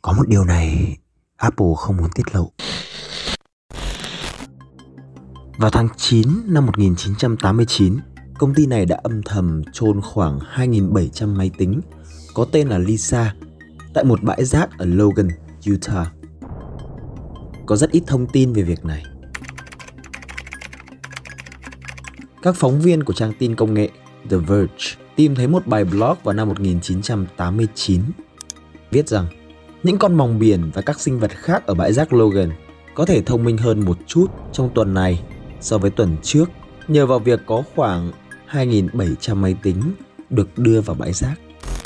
Có một điều này Apple không muốn tiết lộ. Vào tháng 9 năm 1989, công ty này đã âm thầm chôn khoảng 2.700 máy tính có tên là Lisa tại một bãi rác ở Logan, Utah. Có rất ít thông tin về việc này. Các phóng viên của trang tin công nghệ The Verge tìm thấy một bài blog vào năm 1989 viết rằng những con mòng biển và các sinh vật khác ở bãi rác Logan có thể thông minh hơn một chút trong tuần này so với tuần trước nhờ vào việc có khoảng 2.700 máy tính được đưa vào bãi rác.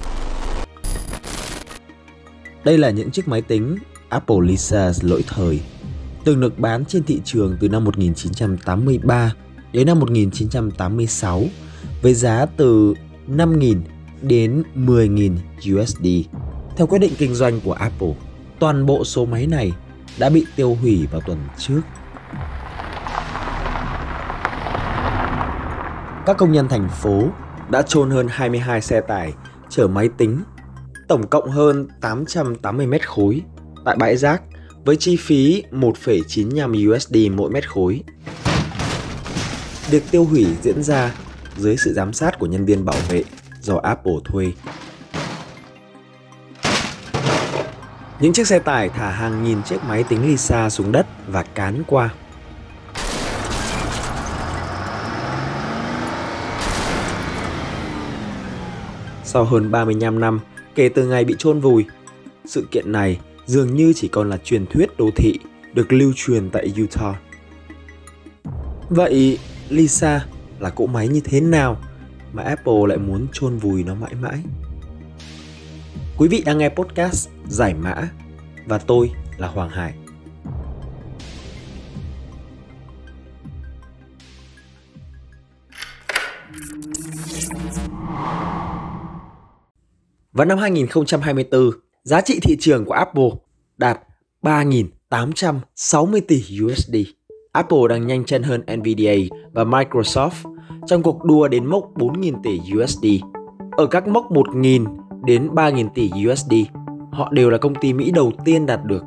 Đây là những chiếc máy tính Apple Lisa lỗi thời, từng được bán trên thị trường từ năm 1983 đến năm 1986 với giá từ 5.000 đến 10.000 USD. Theo quyết định kinh doanh của Apple, toàn bộ số máy này đã bị tiêu hủy vào tuần trước. Các công nhân thành phố đã chôn hơn 22 xe tải chở máy tính, tổng cộng hơn 880 mét khối tại bãi rác với chi phí 1,95 USD mỗi mét khối. Việc tiêu hủy diễn ra dưới sự giám sát của nhân viên bảo vệ do Apple thuê. Những chiếc xe tải thả hàng nghìn chiếc máy tính Lisa xuống đất và cán qua. Sau hơn 35 năm kể từ ngày bị chôn vùi, sự kiện này dường như chỉ còn là truyền thuyết đô thị được lưu truyền tại Utah. Vậy Lisa là cỗ máy như thế nào mà Apple lại muốn chôn vùi nó mãi mãi? Quý vị đang nghe podcast Giải Mã và tôi là Hoàng Hải. Vào năm 2024, giá trị thị trường của Apple đạt 3.860 tỷ USD. Apple đang nhanh chân hơn Nvidia và Microsoft trong cuộc đua đến mốc 4.000 tỷ USD. Ở các mốc 1.000 đến 3.000 tỷ USD, họ đều là công ty Mỹ đầu tiên đạt được.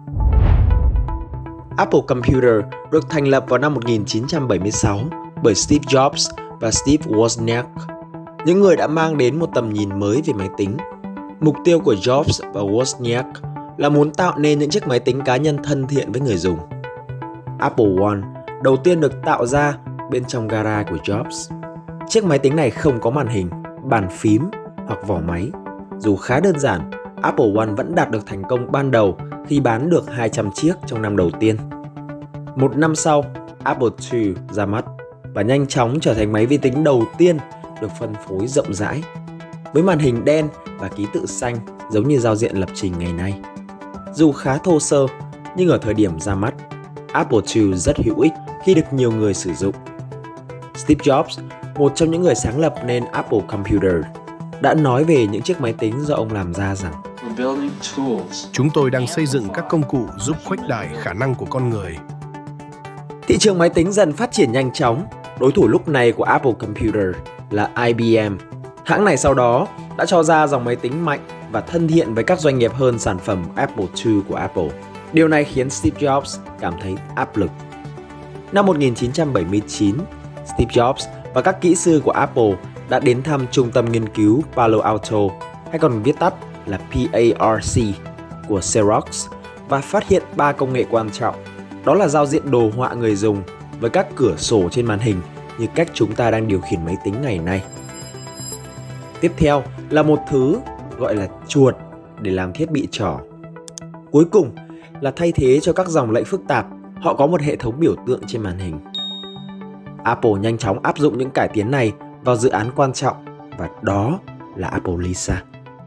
Apple Computer được thành lập vào năm 1976 bởi Steve Jobs và Steve Wozniak, những người đã mang đến một tầm nhìn mới về máy tính. Mục tiêu của Jobs và Wozniak là muốn tạo nên những chiếc máy tính cá nhân thân thiện với người dùng. Apple One đầu tiên được tạo ra bên trong gara của Jobs. Chiếc máy tính này không có màn hình, bàn phím hoặc vỏ máy. Dù khá đơn giản, Apple One vẫn đạt được thành công ban đầu khi bán được 200 chiếc trong năm đầu tiên. Một năm sau, Apple II ra mắt và nhanh chóng trở thành máy vi tính đầu tiên được phân phối rộng rãi. Với màn hình đen và ký tự xanh giống như giao diện lập trình ngày nay. Dù khá thô sơ, nhưng ở thời điểm ra mắt, Apple II rất hữu ích khi được nhiều người sử dụng. Steve Jobs, một trong những người sáng lập nên Apple Computer, đã nói về những chiếc máy tính do ông làm ra rằng chúng tôi đang xây dựng các công cụ giúp khuếch đại khả năng của con người. Thị trường máy tính dần phát triển nhanh chóng. Đối thủ lúc này của Apple Computer là IBM. Hãng này sau đó đã cho ra dòng máy tính mạnh và thân thiện với các doanh nghiệp hơn sản phẩm Apple II của Apple. Điều này khiến Steve Jobs cảm thấy áp lực. Năm 1979, Steve Jobs và các kỹ sư của Apple đã đến thăm trung tâm nghiên cứu Palo Alto, hay còn viết tắt là PARC, của Xerox và phát hiện 3 công nghệ quan trọng. Đó là giao diện đồ họa người dùng với các cửa sổ trên màn hình như cách chúng ta đang điều khiển máy tính ngày nay. Tiếp theo là một thứ gọi là chuột để làm thiết bị trỏ. Cuối cùng là thay thế cho các dòng lệnh phức tạp, họ có một hệ thống biểu tượng trên màn hình. Apple nhanh chóng áp dụng những cải tiến này vào dự án quan trọng và đó là Apple Lisa.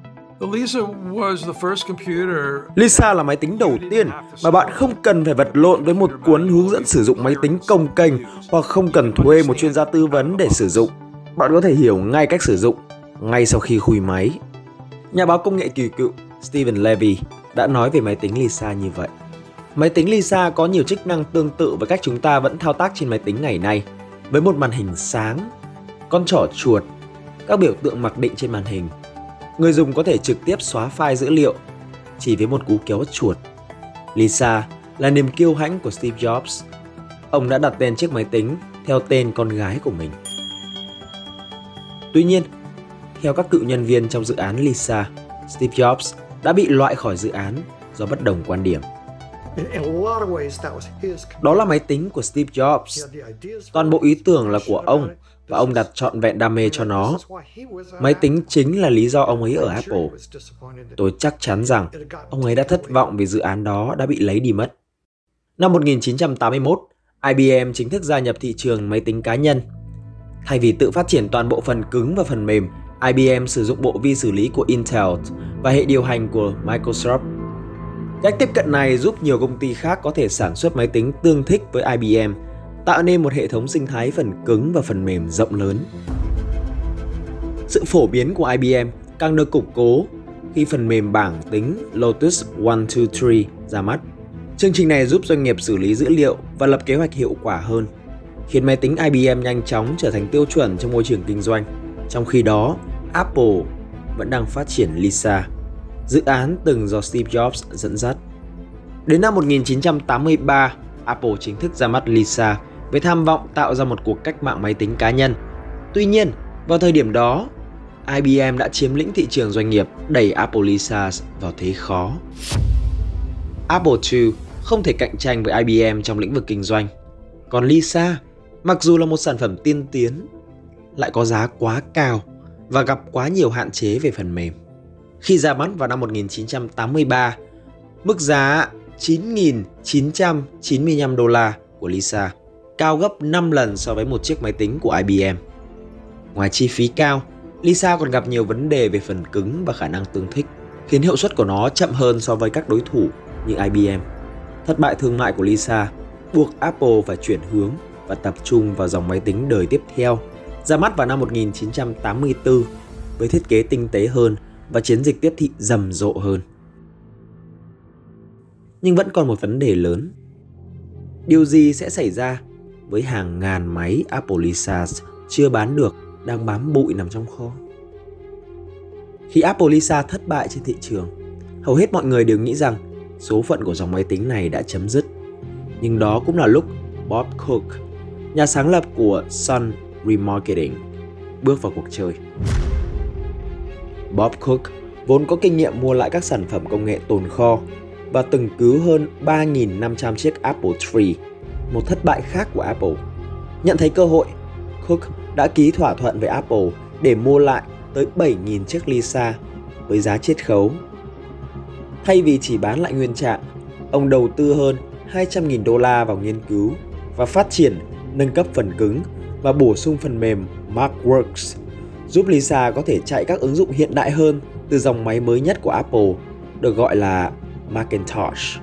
Lisa là máy tính đầu tiên mà bạn không cần phải vật lộn với một cuốn hướng dẫn sử dụng máy tính cồng kềnh hoặc không cần thuê một chuyên gia tư vấn để sử dụng. Bạn có thể hiểu ngay cách sử dụng ngay sau khi khui máy. Nhà báo công nghệ kỳ cựu Steven Levy đã nói về máy tính Lisa như vậy. Máy tính Lisa có nhiều chức năng tương tự với cách chúng ta vẫn thao tác trên máy tính ngày nay, với một màn hình sáng, con trỏ chuột, các biểu tượng mặc định trên màn hình. Người dùng có thể trực tiếp xóa file dữ liệu, chỉ với một cú kéo chuột. Lisa là niềm kiêu hãnh của Steve Jobs. Ông đã đặt tên chiếc máy tính theo tên con gái của mình. Tuy nhiên, theo các cựu nhân viên trong dự án Lisa, Steve Jobs đã bị loại khỏi dự án do bất đồng quan điểm. Đó là máy tính của Steve Jobs. Toàn bộ ý tưởng là của ông và ông đặt trọn vẹn đam mê cho nó. Máy tính chính là lý do ông ấy ở Apple. Tôi chắc chắn rằng ông ấy đã thất vọng vì dự án đó đã bị lấy đi mất. Năm 1981, IBM chính thức gia nhập thị trường máy tính cá nhân. Thay vì tự phát triển toàn bộ phần cứng và phần mềm, IBM sử dụng bộ vi xử lý của Intel và hệ điều hành của Microsoft. Cách tiếp cận này giúp nhiều công ty khác có thể sản xuất máy tính tương thích với IBM, tạo nên một hệ thống sinh thái phần cứng và phần mềm rộng lớn. Sự phổ biến của IBM càng được củng cố khi phần mềm bảng tính Lotus 123 ra mắt. Chương trình này giúp doanh nghiệp xử lý dữ liệu và lập kế hoạch hiệu quả hơn, khiến máy tính IBM nhanh chóng trở thành tiêu chuẩn trong môi trường kinh doanh. Trong khi đó, Apple vẫn đang phát triển Lisa, dự án từng do Steve Jobs dẫn dắt. Đến năm 1983, Apple chính thức ra mắt Lisa với tham vọng tạo ra một cuộc cách mạng máy tính cá nhân. Tuy nhiên, vào thời điểm đó, IBM đã chiếm lĩnh thị trường doanh nghiệp, đẩy Apple Lisa vào thế khó. Apple II không thể cạnh tranh với IBM trong lĩnh vực kinh doanh. Còn Lisa, mặc dù là một sản phẩm tiên tiến, lại có giá quá cao và gặp quá nhiều hạn chế về phần mềm. Khi ra mắt vào năm 1983, mức giá 9.995 đô la của Lisa cao gấp 5 lần so với một chiếc máy tính của IBM. Ngoài chi phí cao, Lisa còn gặp nhiều vấn đề về phần cứng và khả năng tương thích, khiến hiệu suất của nó chậm hơn so với các đối thủ như IBM. Thất bại thương mại của Lisa buộc Apple phải chuyển hướng và tập trung vào dòng máy tính đời tiếp theo, ra mắt vào năm 1984 với thiết kế tinh tế hơn và chiến dịch tiếp thị rầm rộ hơn. Nhưng vẫn còn một vấn đề lớn. Điều gì sẽ xảy ra với hàng ngàn máy Apple Lisa chưa bán được đang bám bụi nằm trong kho? Khi Apple Lisa thất bại trên thị trường, hầu hết mọi người đều nghĩ rằng số phận của dòng máy tính này đã chấm dứt. Nhưng đó cũng là lúc Bob Cook, nhà sáng lập của Sun Remarketing, bước vào cuộc chơi. Bob Cook vốn có kinh nghiệm mua lại các sản phẩm công nghệ tồn kho và từng cứu hơn 3.500 chiếc Apple III, một thất bại khác của Apple. Nhận thấy cơ hội, Cook đã ký thỏa thuận với Apple để mua lại tới 7.000 chiếc Lisa với giá chiết khấu. Thay vì chỉ bán lại nguyên trạng, ông đầu tư hơn 200.000 đô la vào nghiên cứu và phát triển, nâng cấp phần cứng và bổ sung phần mềm MacWorks, giúp Lisa có thể chạy các ứng dụng hiện đại hơn từ dòng máy mới nhất của Apple, được gọi là Macintosh.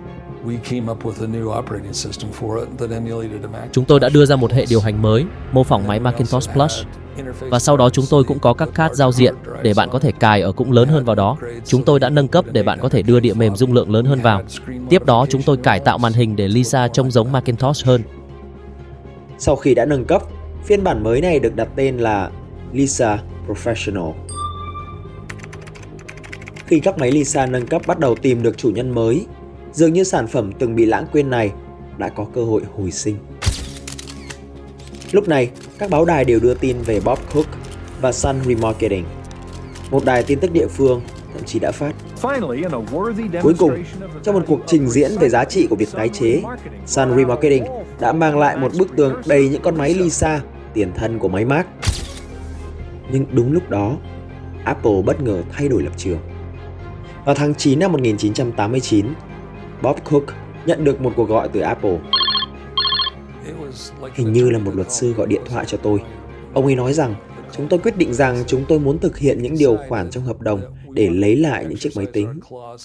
Chúng tôi đã đưa ra một hệ điều hành mới, mô phỏng máy Macintosh Plus. Và sau đó chúng tôi cũng có các card giao diện để bạn có thể cài ở cũng lớn hơn vào đó. Chúng tôi đã nâng cấp để bạn có thể đưa đĩa mềm dung lượng lớn hơn vào. Tiếp đó chúng tôi cải tạo màn hình để Lisa trông giống Macintosh hơn. Sau khi đã nâng cấp, phiên bản mới này được đặt tên là Lisa Professional. Khi các máy Lisa nâng cấp bắt đầu tìm được chủ nhân mới, dường như sản phẩm từng bị lãng quên này đã có cơ hội hồi sinh. Lúc này, các báo đài đều đưa tin về Bob Cook và Sun Remarketing. Một đài tin tức địa phương thậm chí đã phát: cuối cùng, trong một cuộc trình diễn về giá trị của việc tái chế, Sun Remarketing đã mang lại một bức tường đầy những con máy Lisa, tiền thân của máy Mac. Nhưng đúng lúc đó, Apple bất ngờ thay đổi lập trường. Vào tháng 9 năm 1989, Bob Cook nhận được một cuộc gọi từ Apple. Hình như là một luật sư gọi điện thoại cho tôi. Ông ấy nói rằng chúng tôi quyết định rằng chúng tôi muốn thực hiện những điều khoản trong hợp đồng để lấy lại những chiếc máy tính.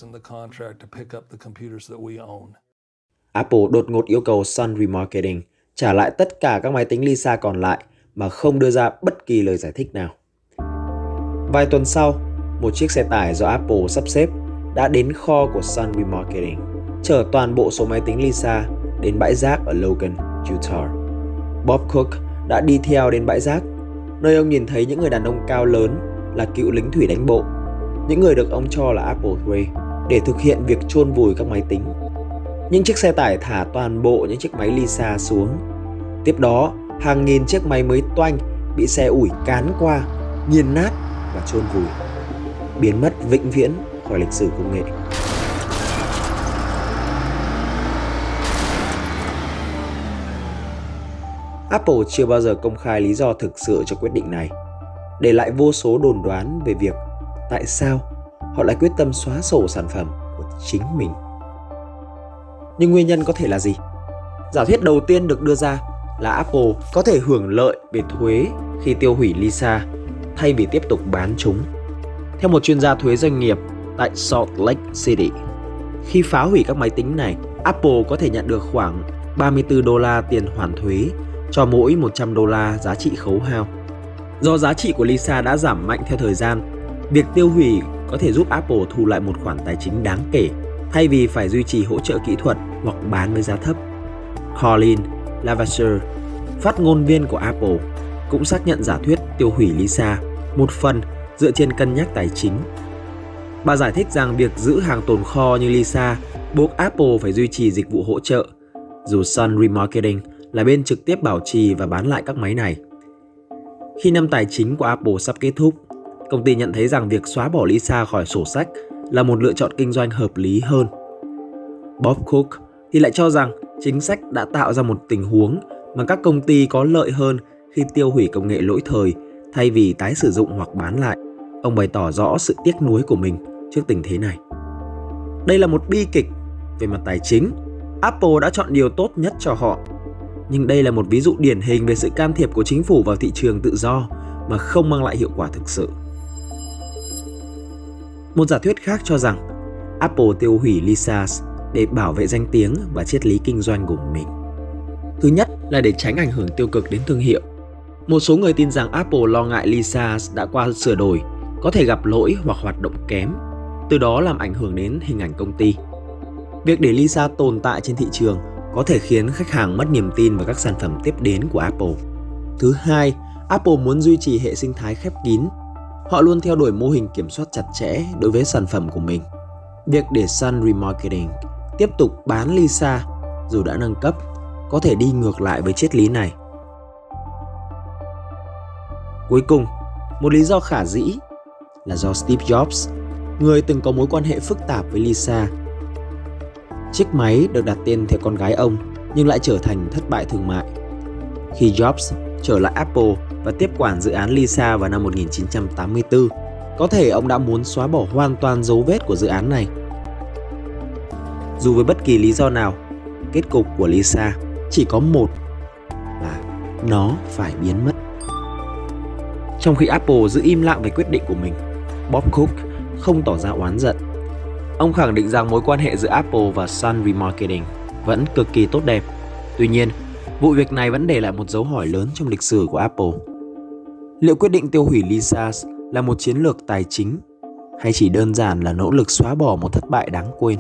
Apple đột ngột yêu cầu Sun Remarketing trả lại tất cả các máy tính Lisa còn lại mà không đưa ra bất kỳ lời giải thích nào. Vài tuần sau, một chiếc xe tải do Apple sắp xếp đã đến kho của Sun Remarketing, chở toàn bộ số máy tính Lisa đến bãi rác ở Logan, Utah. Bob Cook đã đi theo đến bãi rác, nơi ông nhìn thấy những người đàn ông cao lớn là cựu lính thủy đánh bộ, những người được ông cho là Apple thuê. để thực hiện việc chôn vùi các máy tính. Những chiếc xe tải thả toàn bộ những chiếc máy Lisa xuống. Tiếp đó, hàng nghìn chiếc máy mới toanh bị xe ủi cán qua, nghiền nát và chôn vùi, biến mất vĩnh viễn khỏi lịch sử công nghệ. Apple chưa bao giờ công khai lý do thực sự cho quyết định này, để lại vô số đồn đoán về việc tại sao họ lại quyết tâm xóa sổ sản phẩm của chính mình. Nhưng nguyên nhân có thể là gì? Giả thuyết đầu tiên được đưa ra là Apple có thể hưởng lợi về thuế khi tiêu hủy Lisa thay vì tiếp tục bán chúng. Theo một chuyên gia thuế doanh nghiệp tại Salt Lake City, khi phá hủy các máy tính này, Apple có thể nhận được khoảng $34 tiền hoàn thuế cho mỗi $100 giá trị khấu hao. Do giá trị của Lisa đã giảm mạnh theo thời gian, việc tiêu hủy có thể giúp Apple thu lại một khoản tài chính đáng kể thay vì phải duy trì hỗ trợ kỹ thuật hoặc bán với giá thấp. Colin Lavacher, phát ngôn viên của Apple, cũng xác nhận giả thuyết tiêu hủy Lisa một phần dựa trên cân nhắc tài chính. Bà giải thích rằng việc giữ hàng tồn kho như Lisa buộc Apple phải duy trì dịch vụ hỗ trợ, dù Sun Remarketing là bên trực tiếp bảo trì và bán lại các máy này. Khi năm tài chính của Apple sắp kết thúc, công ty nhận thấy rằng việc xóa bỏ Lisa khỏi sổ sách là một lựa chọn kinh doanh hợp lý hơn. Bob Cook thì lại cho rằng chính sách đã tạo ra một tình huống mà các công ty có lợi hơn khi tiêu hủy công nghệ lỗi thời thay vì tái sử dụng hoặc bán lại. Ông bày tỏ rõ sự tiếc nuối của mình trước tình thế này. Đây là một bi kịch về mặt tài chính. Apple đã chọn điều tốt nhất cho họ. Nhưng đây là một ví dụ điển hình về sự can thiệp của chính phủ vào thị trường tự do mà không mang lại hiệu quả thực sự. Một giả thuyết khác cho rằng Apple tiêu hủy Lisa để bảo vệ danh tiếng và triết lý kinh doanh của mình. Thứ nhất là để tránh ảnh hưởng tiêu cực đến thương hiệu. Một số người tin rằng Apple lo ngại Lisa đã qua sửa đổi, có thể gặp lỗi hoặc hoạt động kém, từ đó làm ảnh hưởng đến hình ảnh công ty. Việc để Lisa tồn tại trên thị trường có thể khiến khách hàng mất niềm tin vào các sản phẩm tiếp đến của Apple. Thứ hai, Apple muốn duy trì hệ sinh thái khép kín. Họ luôn theo đuổi mô hình kiểm soát chặt chẽ đối với sản phẩm của mình. Việc để Sun Remarketing tiếp tục bán Lisa dù đã nâng cấp có thể đi ngược lại với triết lý này. Cuối cùng, một lý do khả dĩ là do Steve Jobs, người từng có mối quan hệ phức tạp với Lisa. Chiếc máy được đặt tên theo con gái ông nhưng lại trở thành thất bại thương mại. Khi Jobs trở lại Apple và tiếp quản dự án Lisa vào năm 1984, có thể ông đã muốn xóa bỏ hoàn toàn dấu vết của dự án này. Dù với bất kỳ lý do nào, kết cục của Lisa chỉ có một là nó phải biến mất. Trong khi Apple giữ im lặng về quyết định của mình, Bob Cook không tỏ ra oán giận. Ông khẳng định rằng mối quan hệ giữa Apple và Sun Remarketing vẫn cực kỳ tốt đẹp. Tuy nhiên, vụ việc này vẫn để lại một dấu hỏi lớn trong lịch sử của Apple. Liệu quyết định tiêu hủy Lisa là một chiến lược tài chính hay chỉ đơn giản là nỗ lực xóa bỏ một thất bại đáng quên?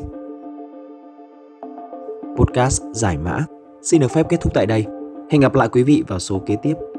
Podcast Giải Mã xin được phép kết thúc tại đây. Hẹn gặp lại quý vị vào số kế tiếp.